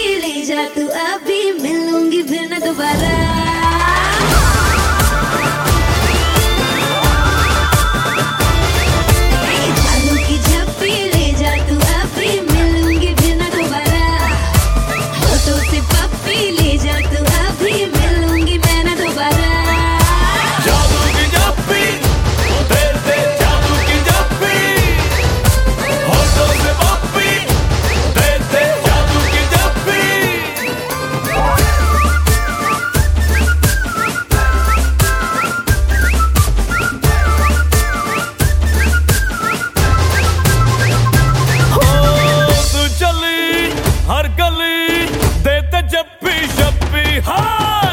ले जा तू अभी, मिलूंगी फिर न दोबारा। हर गली देते जप्पी शप्पी, हाँ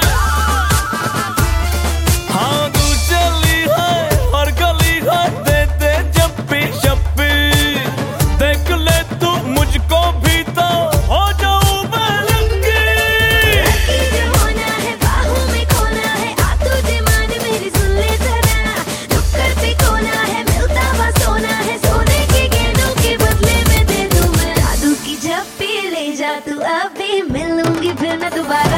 तू चली है हर गली है देते जप्पी शप्पी। देख ले तू मुझको भी तो हो जाऊं मैं लंगी। जो होना है बाहों में खोना है, आ तुझे मान मेरी सुन ले जरा। नुक्कड़ पे कोना है मिलता हुआ सोना है, सोने के गेंदों के बदले में दे दूं मैं जादू की जप्पी। ले जा तू अभी, मिलूंगी फिर न दोबारा।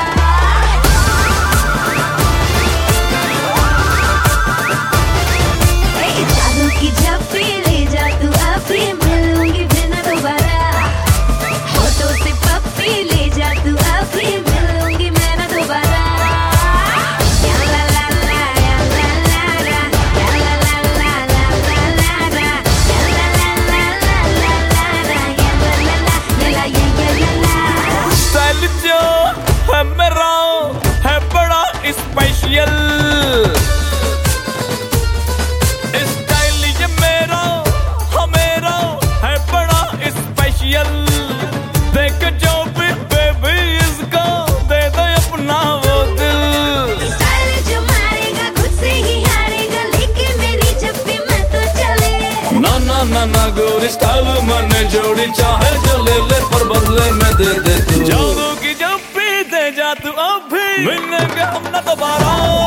जादू की जप्पी ले जा तू अभी, मिलूंगी फिर न दोबारा। होठों से पप्पी ले जा तू अभी, मिलूंगी मैं न दोबारा। या ला ला ला या ला ला ला, या ला ला ला ला ला ला ला, या ला ला ला ला ला ला ला, या ला ला ला या ला। स्टाइल जो है मेरा है बड़ा स्पेशल, स्टाइल ये मेरा मेरा है बड़ा स्पेशल। देख जो भी बेबी इसको दे दे अपना वो दिल। स्टाइल जो मारेगा खुद से ही हारेगा, लेके मेरी जप्पी में तो चले। ना ना ना ना गोरी स्टाइल मैंने जोड़ी, चाहे जो ले ले पर बदले में दे दे तू। जादू की जप्पी दे जा तू अभी, मिलेंगे हम न दोबारा।